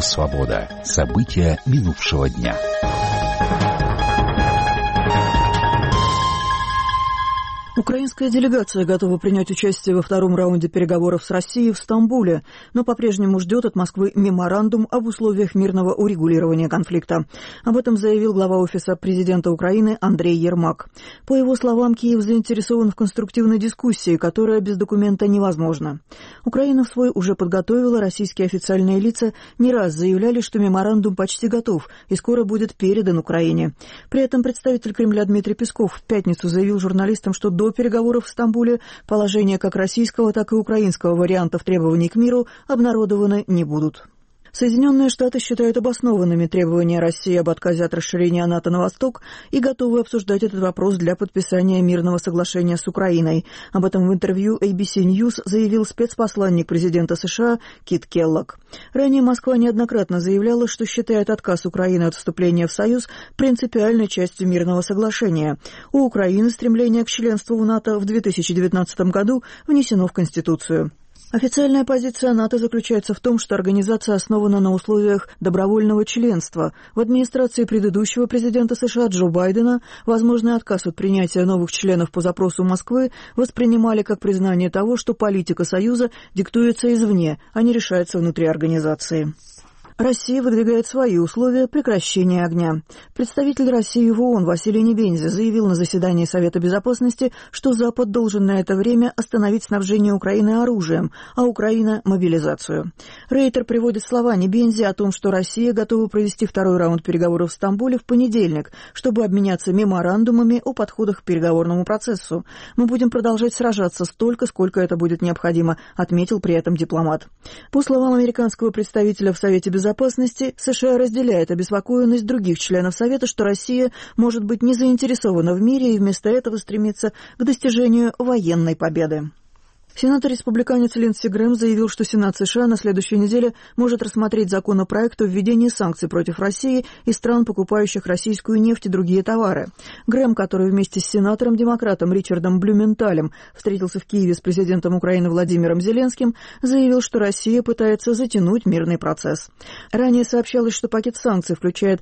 «Свобода». События минувшего дня. Украинская делегация готова принять участие во втором раунде переговоров с Россией в Стамбуле, но по-прежнему ждет от Москвы меморандум об условиях мирного урегулирования конфликта. Об этом заявил глава Офиса президента Украины Андрей Ермак. По его словам, Киев заинтересован в конструктивной дискуссии, которая без документа невозможна. Украина, в свой, уже подготовила, российские официальные лица не раз заявляли, что меморандум почти готов и скоро будет передан Украине. При этом представитель Кремля Дмитрий Песков в пятницу заявил журналистам, что до переговоров в Стамбуле положения как российского, так и украинского вариантов требований к миру обнародованы не будут. Соединенные Штаты считают обоснованными требования России об отказе от расширения НАТО на восток и готовы обсуждать этот вопрос для подписания мирного соглашения с Украиной. Об этом в интервью ABC News заявил спецпосланник президента США Кит Келлог. Ранее Москва неоднократно заявляла, что считает отказ Украины от вступления в Союз принципиальной частью мирного соглашения. У Украины стремление к членству в НАТО в 2019 году внесено в Конституцию. Официальная позиция НАТО заключается в том, что организация основана на условиях добровольного членства. В администрации предыдущего президента США Джо Байдена возможный отказ от принятия новых членов по запросу Москвы воспринимали как признание того, что политика Союза диктуется извне, а не решается внутри организации. Россия выдвигает свои условия прекращения огня. Представитель России в ООН Василий Небензи заявил на заседании Совета Безопасности, что Запад должен на это время остановить снабжение Украины оружием, а Украина – мобилизацию. Рейтер приводит слова Небензи о том, что Россия готова провести второй раунд переговоров в Стамбуле в понедельник, чтобы обменяться меморандумами о подходах к переговорному процессу. «Мы будем продолжать сражаться столько, сколько это будет необходимо», отметил при этом дипломат. По словам американского представителя в Совете Безопасности, США разделяет обеспокоенность других членов Совета, что Россия может быть не заинтересована в мире и вместо этого стремится к достижению военной победы. Сенатор-республиканец Линдси Грэм заявил, что Сенат США на следующей неделе может рассмотреть законопроект о введении санкций против России и стран, покупающих российскую нефть и другие товары. Грэм, который вместе с сенатором-демократом Ричардом Блюменталем встретился в Киеве с президентом Украины Владимиром Зеленским, заявил, что Россия пытается затянуть мирный процесс. Ранее сообщалось, что пакет санкций включает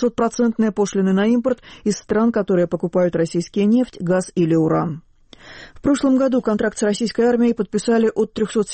500% пошлины на импорт из стран, которые покупают российские нефть, газ или уран. В прошлом году контракт с российской армией подписали от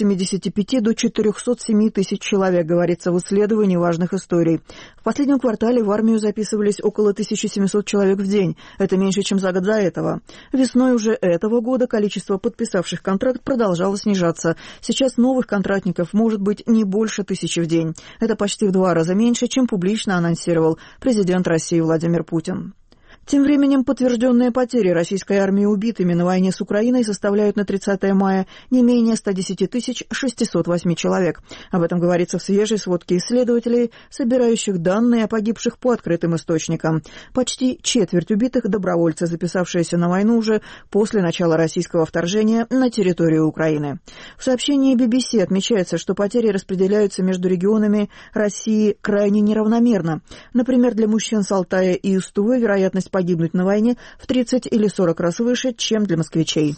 375 до 407 тысяч человек, говорится в исследовании важных историй. В последнем квартале в армию записывались около 1700 человек в день. Это меньше, чем за год до этого. Весной уже этого года количество подписавших контракт продолжало снижаться. Сейчас новых контрактников может быть не больше 1000 в день. Это почти в 2 раза меньше, чем публично анонсировал президент России Владимир Путин. Тем временем подтвержденные потери российской армии убитыми на войне с Украиной составляют на 30 мая не менее 110 608 человек. Об этом говорится в свежей сводке исследователей, собирающих данные о погибших по открытым источникам. Почти четверть убитых – добровольцы, записавшиеся на войну уже после начала российского вторжения на территорию Украины. В сообщении BBC отмечается, что потери распределяются между регионами России крайне неравномерно. Например, для мужчин с Алтая и из Тувы вероятность погибнуть на войне в 30 или 40 раз выше, чем для москвичей.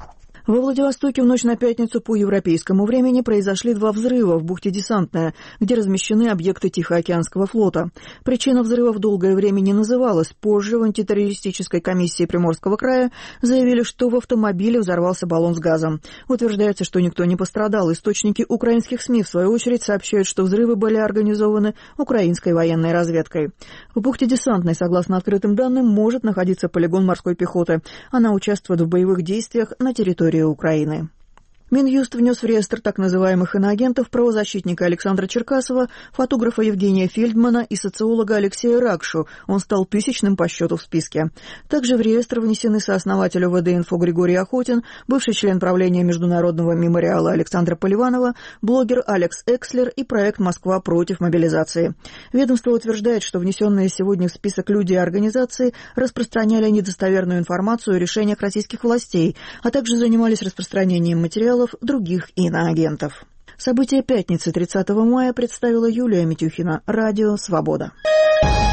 Во Владивостоке в ночь на пятницу по европейскому времени произошли 2 взрыва в бухте Десантная, где размещены объекты Тихоокеанского флота. Причина взрывов долгое время не называлась. Позже в антитеррористической комиссии Приморского края заявили, что в автомобиле взорвался баллон с газом. Утверждается, что никто не пострадал. Источники украинских СМИ, в свою очередь, сообщают, что взрывы были организованы украинской военной разведкой. В бухте Десантной, согласно открытым данным, может находиться полигон морской пехоты. Она участвует в боевых действиях на территории Украины. Минюст внес в реестр так называемых иноагентов правозащитника Александра Черкасова, фотографа Евгения Фельдмана и социолога Алексея Ракшу. Он стал 1000-м по счету в списке. Также в реестр внесены сооснователь ОВД-инфо Григорий Охотин, бывший член правления Международного мемориала Александра Поливанова, блогер Алекс Экслер и проект «Москва против мобилизации». Ведомство утверждает, что внесенные сегодня в список люди и организации распространяли недостоверную информацию о решениях российских властей, а также занимались распространением материалов других иноагентов. События пятницы 30 мая представила Юлия Митюхина. Радио «Свобода».